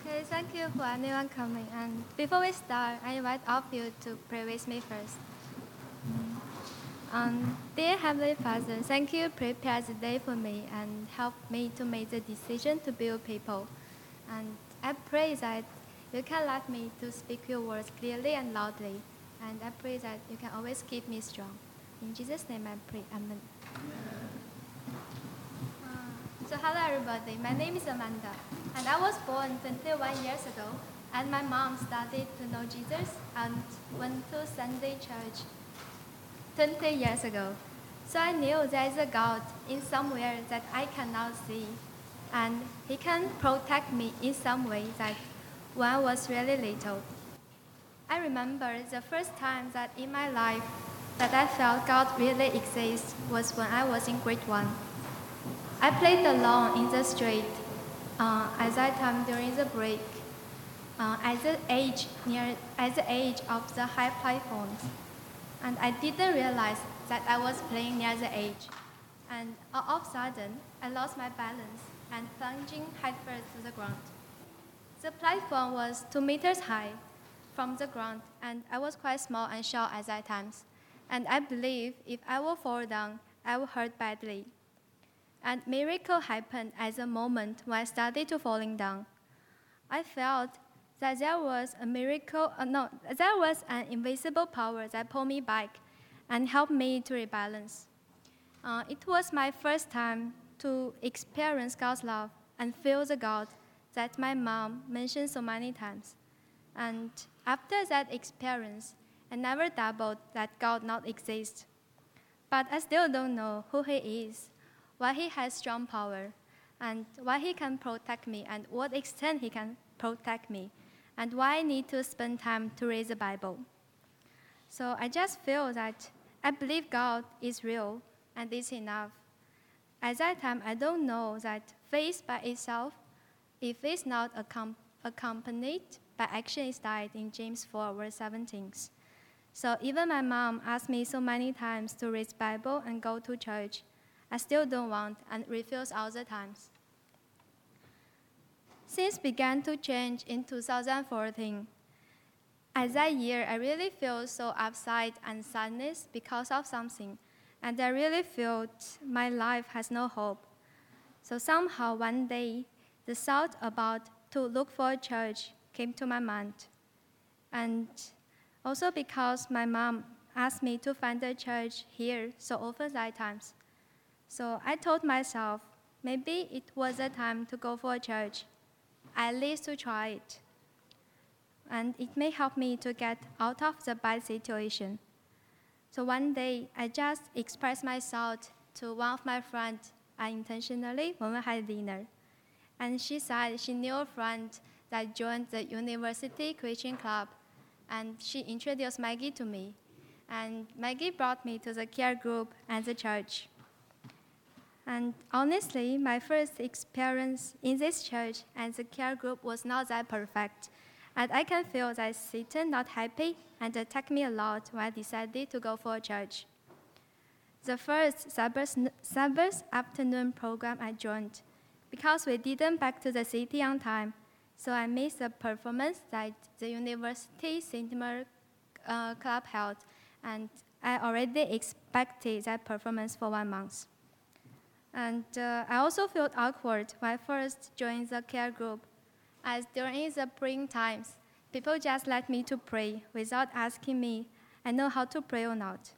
Okay, thank you for anyone coming. And before we start, I invite all of you to pray with me first. Dear Heavenly Father, thank you prepare the day for me and help me to make the decision to build people. And I pray that you can let me to speak your words clearly and loudly. And I pray that you can always keep me strong. In Jesus' name I pray, Amen. So hello everybody, my name is Amanda. And I was born 21 years ago. And my mom started to know Jesus and went to Sunday church 20 years ago. So I knew there is a God in somewhere that I cannot see. And he can protect me in some way that when I was really little. I remember the first time that in my life that I felt God really exists was when I was in grade 1. I played alone in the street at that time during the break at the age of the high platforms. And I didn't realize that I was playing near the edge. And all of a sudden, I lost my balance and plunging headfirst to the ground. The platform was 2 meters high from the ground, and I was quite small and short at that time. And I believe if I will fall down, I will hurt badly. And miracle happened at the moment when I started to falling down. I felt that there was an invisible power that pulled me back and helped me to rebalance. It was my first time to experience God's love and feel the God that my mom mentioned so many times. And after that experience, I never doubted that God not exists. But I still don't know who He is, why He has strong power, and why He can protect me, and what extent He can protect me, and why I need to spend time to read the Bible. So I just feel that I believe God is real, and it's enough. At that time, I don't know that faith by itself, if it's not accompanied by action, is died in James 4, verse 17. So even my mom asked me so many times to read the Bible and go to church, I still don't want and refuse all the times. Things began to change in 2014. At that year, I really feel so upset and sadness because of something, and I really felt my life has no hope. So somehow one day, the thought about to look for a church came to my mind. And also because my mom asked me to find a church here so often that times. So I told myself, maybe it was the time to go for a church, at least to try it. And it may help me to get out of the bad situation. So one day, I just expressed my thought to one of my friends unintentionally when we had dinner. And she said she knew a friend that joined the University Christian Club, and she introduced Maggie to me. And Maggie brought me to the care group and the church. And honestly, my first experience in this church and the care group was not that perfect. And I can feel that Satan not happy and attacked me a lot when I decided to go for a church. The first Sabbath afternoon program I joined, because we didn't back to the city on time, so I missed the performance that the University Cinema Club held, and I already expected that performance for 1 month. And I also felt awkward when I first joined the care group, as during the praying times, people just let me to pray without asking me I know how to pray or not.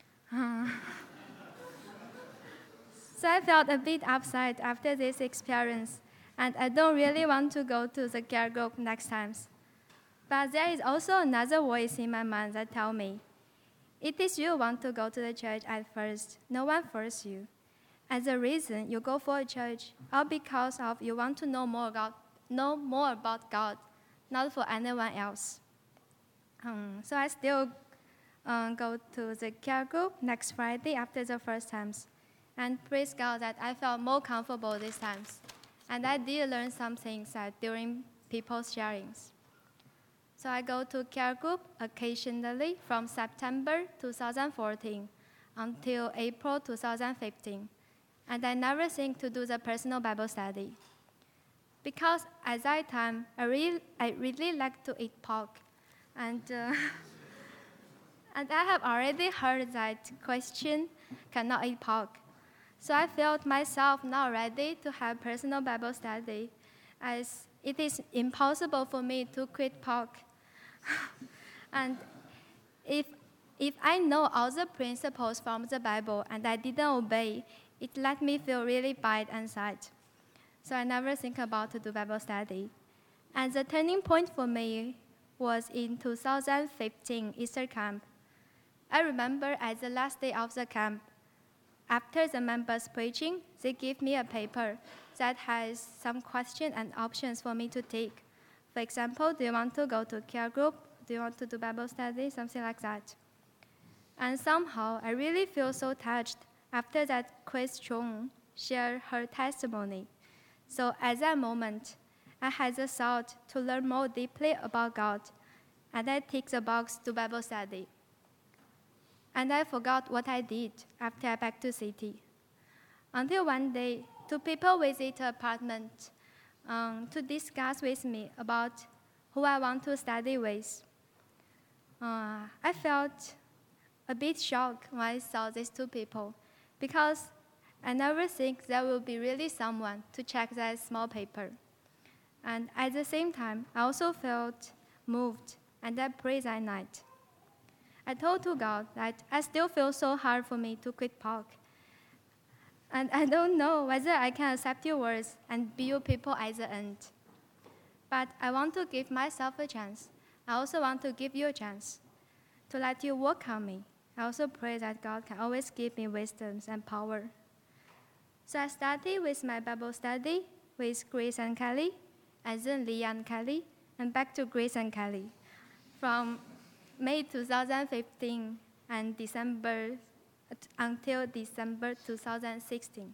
So I felt a bit upset after this experience, and I don't really want to go to the care group next time. But there is also another voice in my mind that tells me, it is you want to go to the church at first, no one forced you. And the reason you go for a church, all because of you want to know more about God, not for anyone else. So I still go to the care group next Friday after the first times. And praise God that I felt more comfortable this time. And I did learn some things during people's sharings. So I go to care group occasionally from September 2014 until April 2015. And I never think to do the personal Bible study. Because at that time, I really like to eat pork. And, and I have already heard that Christian cannot eat pork. So I felt myself not ready to have personal Bible study, as it is impossible for me to quit pork. And if, if I know all the principles from the Bible and I didn't obey, it let me feel really bad and sad. So I never think about to do Bible study. And the turning point for me was in 2015 Easter camp. I remember at the last day of the camp, after the members preaching, they gave me a paper that has some questions and options for me to take. For example, do you want to go to care group? Do you want to do Bible study? Something like that. And somehow, I really feel so touched after that Chris Chung shared her testimony. So at that moment, I had the thought to learn more deeply about God, and I ticked the box to Bible study. And I forgot what I did after I back to city. Until one day, two people visit the apartment to discuss with me about who I want to study with. I felt a bit shocked when I saw these two people, because I never think there will be really someone to check that small paper. And at the same time, I also felt moved, and I prayed that night. I told to God that I still feel so hard for me to quit pork. And I don't know whether I can accept your words and be your people at the end. But I want to give myself a chance. I also want to give you a chance to let you work on me. I also pray that God can always give me wisdom and power. So I started with my Bible study with Grace and Kelly, and then Leah and Kelly, and back to Grace and Kelly from May 2015 and December until December 2016.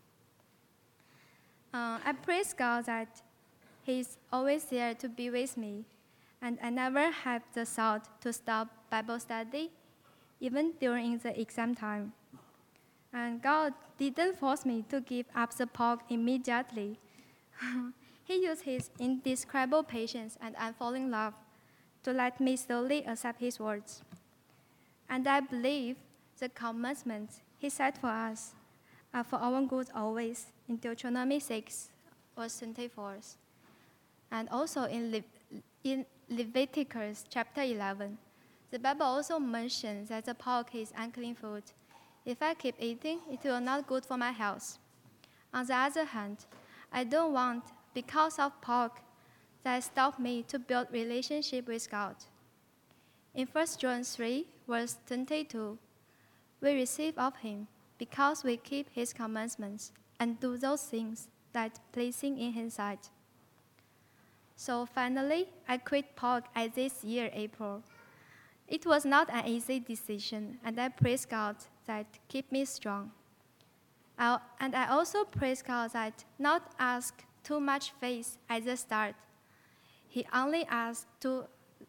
I praise God that He's always there to be with me, and I never had the thought to stop Bible study, even during the exam time. And God didn't force me to give up the pork immediately. He used His indescribable patience and unfailing love to let me slowly accept His words. And I believe the commandments He set for us are for our good always, in Deuteronomy 6, verse 24. And also in Leviticus chapter 11, the Bible also mentions that the pork is unclean food. If I keep eating, it will not good for my health. On the other hand, I don't want, because of pork, that stop me to build relationship with God. In 1 John 3, verse 22, we receive of Him because we keep His commandments and do those things that pleasing in His sight. So finally, I quit pork at this year, April. It was not an easy decision, and I praise God that keep me strong. And I also praise God that not ask too much faith at the start. He only asked to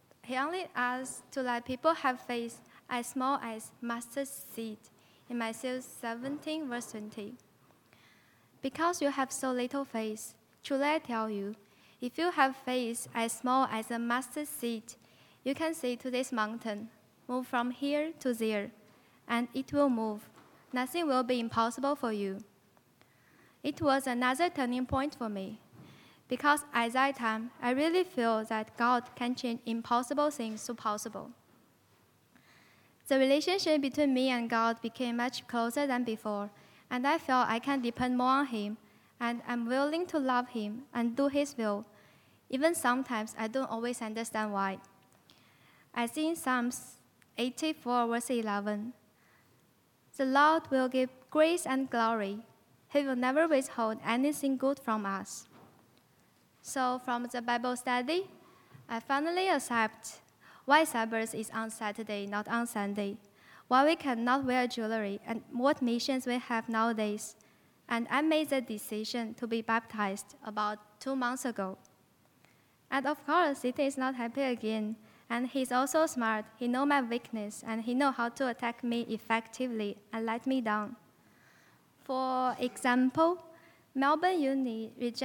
let people have faith as small as mustard seed in Matthew 17, verse 20. Because you have so little faith, truly I tell you, if you have faith as small as a mustard seed, you can say to this mountain, move from here to there, and it will move. Nothing will be impossible for you. It was another turning point for me, because at that time, I really feel that God can change impossible things to possible. The relationship between me and God became much closer than before, and I felt I can depend more on Him, and I'm willing to love Him and do His will. Even sometimes, I don't always understand why. As in Psalms 84, verse 11, the Lord will give grace and glory. He will never withhold anything good from us. So from the Bible study, I finally accept why Sabbath is on Saturday, not on Sunday, why we cannot wear jewelry, and what missions we have nowadays. And I made the decision to be baptized about 2 months ago. And of course, Sita is not happy again. And he's also smart. He knows my weakness, and he knows how to attack me effectively and let me down. For example, Melbourne Uni rejects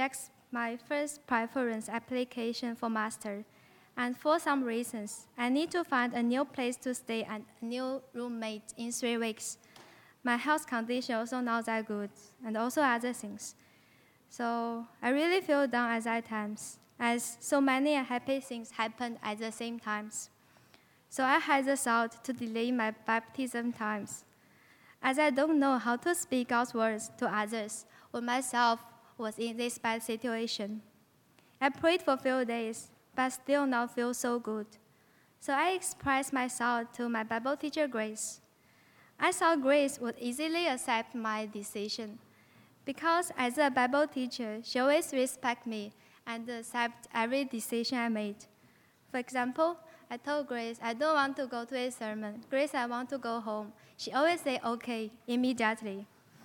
my first preference application for master. And for some reasons, I need to find a new place to stay and a new roommate in 3 weeks. My health condition also not that good, and also other things. So I really feel down at that times, as so many unhappy things happened at the same times. So I had the thought to delay my baptism times, as I don't know how to speak God's words to others when myself was in this bad situation. I prayed for a few days, but still not feel so good. So I expressed my thought to my Bible teacher, Grace. I thought Grace would easily accept my decision, because as a Bible teacher, she always respects me and accepts every decision I made. For example, I told Grace, I don't want to go to a sermon. Grace, I want to go home. She always say, okay, immediately.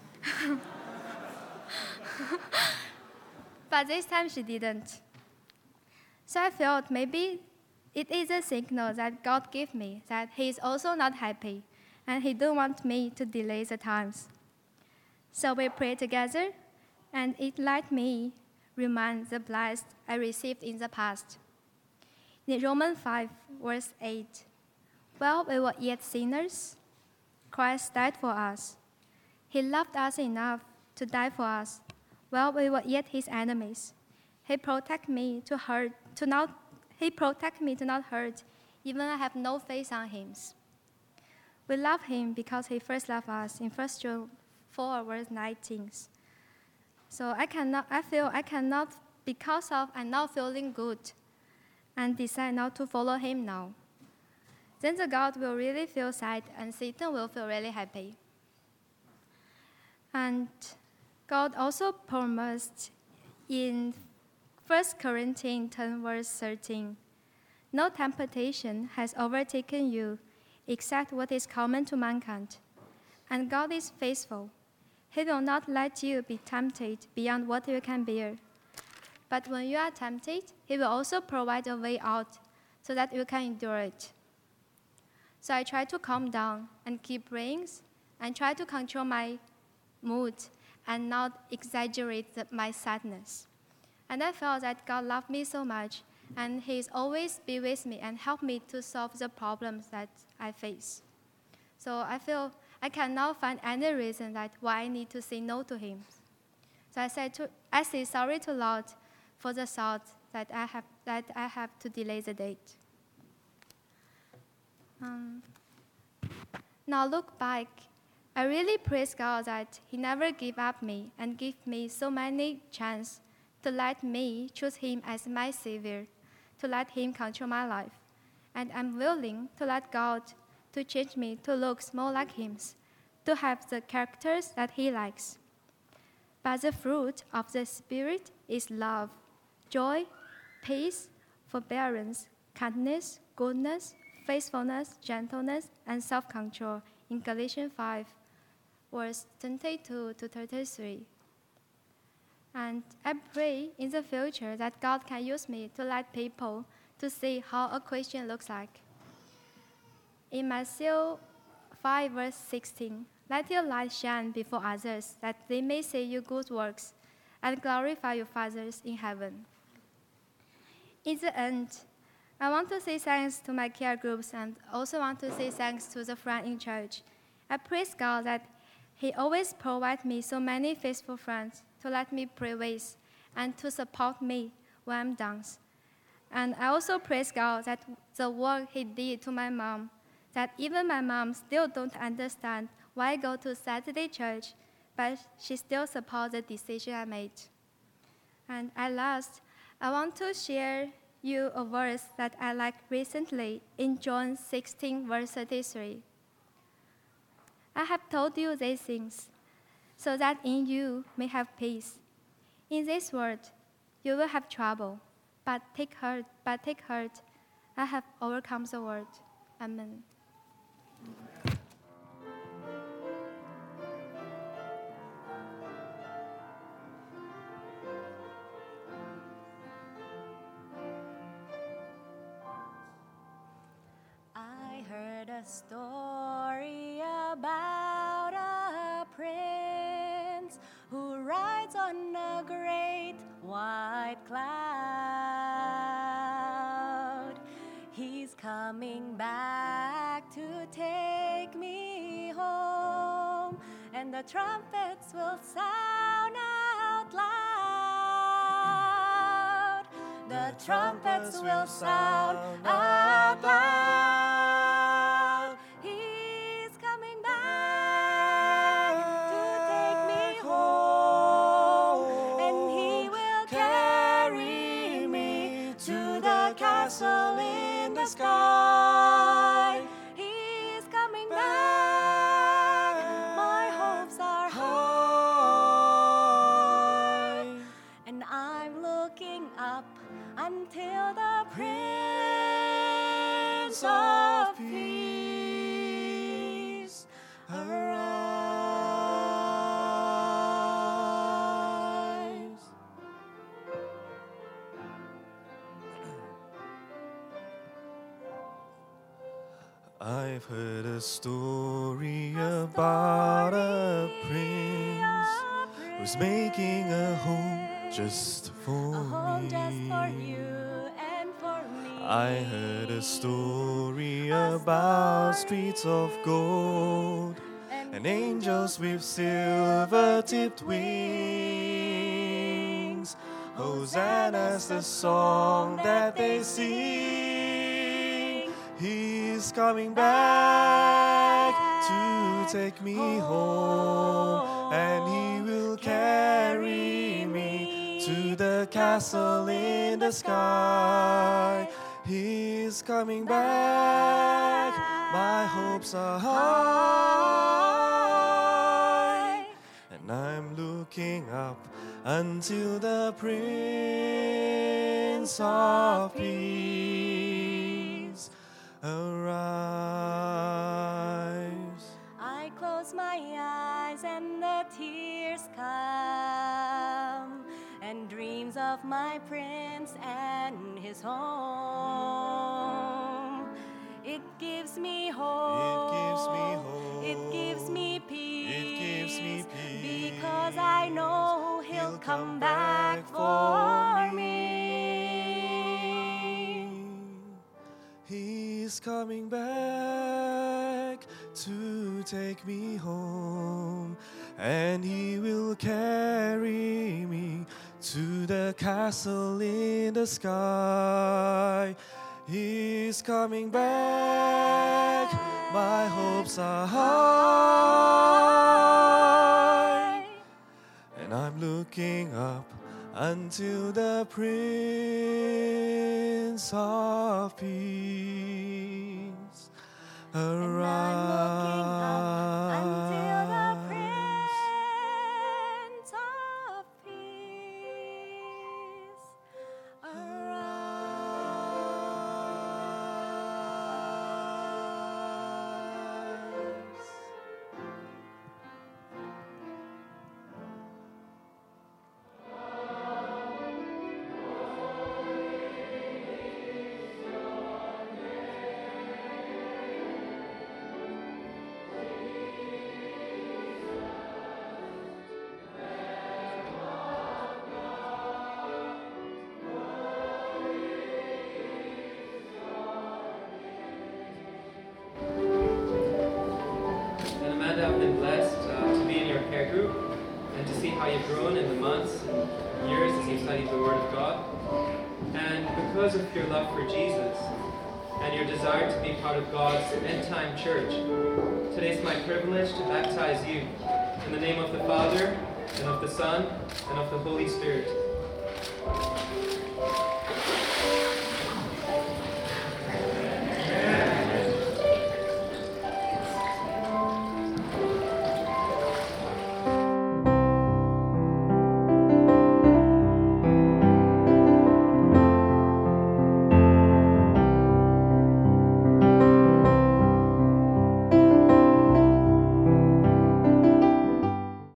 But this time she didn't. So I felt maybe it is a signal that God gave me that He is also not happy, and He don't want me to delay the times. So we prayed together, and it let me remind the blessed I received in the past. In Romans 5, verse 8, while we were yet sinners, Christ died for us. He loved us enough to die for us while we were yet His enemies. He protect me to not hurt, even I have no faith on Him. We love Him because He first loved us in 1 John 4, verse 19. So because of I'm not feeling good, and decide not to follow Him now. Then the God will really feel sad, and Satan will feel really happy. And God also promised in 1 Corinthians 10, verse 13, no temptation has overtaken you except what is common to mankind. And God is faithful. He will not let you be tempted beyond what you can bear. But when you are tempted, He will also provide a way out so that you can endure it. So I try to calm down and keep praying and try to control my mood and not exaggerate my sadness. And I felt that God loved me so much, and He is always be with me and help me to solve the problems that I face. So I feel I cannot find any reason that why I need to say no to Him. So I say sorry to Lord for the thought that I have to delay the date. Now look back, I really praise God that He never gave up me and gave me so many chances to let me choose Him as my Savior, to let Him control my life. And I'm willing to let God to change me to look more like Him, to have the characters that He likes. But the fruit of the Spirit is love, joy, peace, forbearance, kindness, goodness, faithfulness, gentleness, and self-control in Galatians 5, verse 22 to 33. And I pray in the future that God can use me to let people to see how a Christian looks like. In Matthew 5, verse 16, let your light shine before others, that they may see your good works and glorify your Father in heaven. In the end, I want to say thanks to my care groups and also want to say thanks to the friends in church. I praise God that He always provides me so many faithful friends to let me pray with and to support me when I'm down. And I also praise God that the work He did to my mom, that even my mom still don't understand why I go to Saturday church, but she still supports the decision I made. And at last, I want to share you a verse that I liked recently in John 16, verse 33. I have told you these things, so that in you may have peace. In this world, you will have trouble, but take heart, I have overcome the world. Amen. I heard a story about a prince who rides on a great white He's coming back to take me home, and the trumpets will sound out loud. The trumpets will sound out loud. He's coming back to take me home, and he will carry me to the castle in the sky. He's coming back, my hopes are high, and I'm looking up until the Prince of Peace arrives. I've heard a story about a prince who's making a home just for A home me. just for you and for me. I heard a story about streets of gold and angels with silver-tipped wings. Hosanna's the song that they sing. He's coming back to take me home, and he will carry me to the castle in the sky. He's coming back, my hopes are high, and I'm looking up until the Prince of Peace arrives. I close my eyes and the tears come, and dreams of my prince and his home. It gives me hope. It gives me hope. It gives me peace. It gives me peace. Because I know he'll come back for me. He's coming back to take me home, and he will carry me to the castle in the sky. He's coming back, my hopes are high, and I'm looking up until the Prince of Peace arrives. Until the Prince of Peace arrives. And Amanda, I've been blessed to be in your care group and to see how you've grown in the months and years as you've studied the Word of God. And because of your love for Jesus and your desire to be part of God's end-time church, today's my privilege to baptize you in the name of the Father, and of the Son, and of the Holy Spirit.